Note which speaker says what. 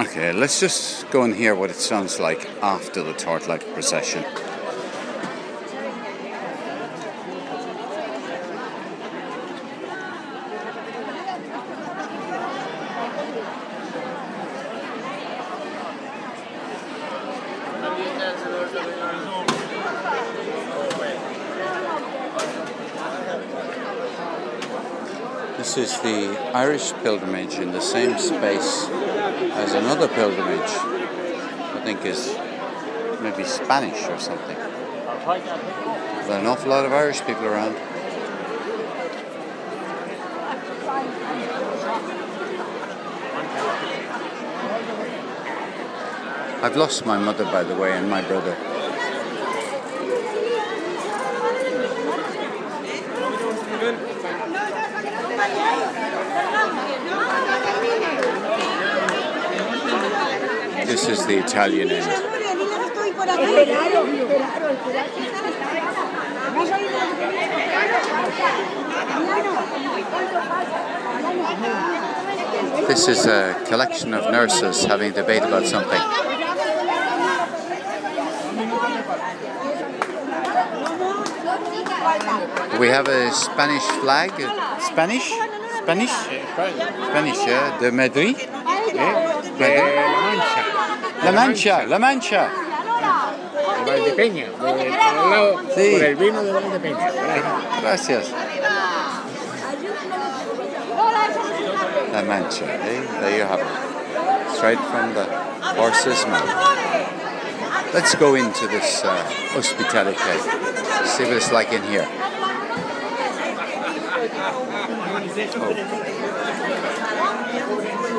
Speaker 1: Okay, let's just go and hear what it sounds like after the torchlight procession. This is the Irish pilgrimage in the same space as another pilgrimage, I think is maybe Spanish or something. There's an awful lot of Irish people around. I've lost my mother, by the way, and my brother. This is the Italian end. This is a collection of nurses having a debate about something. We have a Spanish flag. Spanish? Spanish? Spanish, yeah. De Madrid?
Speaker 2: De
Speaker 1: La Mancha, La Mancha.
Speaker 2: De Valdepeña, al lado,
Speaker 1: Sí.
Speaker 2: por el vino de Valdepeña.
Speaker 1: Gracias. La Mancha, eh? There you have it. Straight from the horse's mouth. Let's go into this hospitality. See what it's like in here. Oh.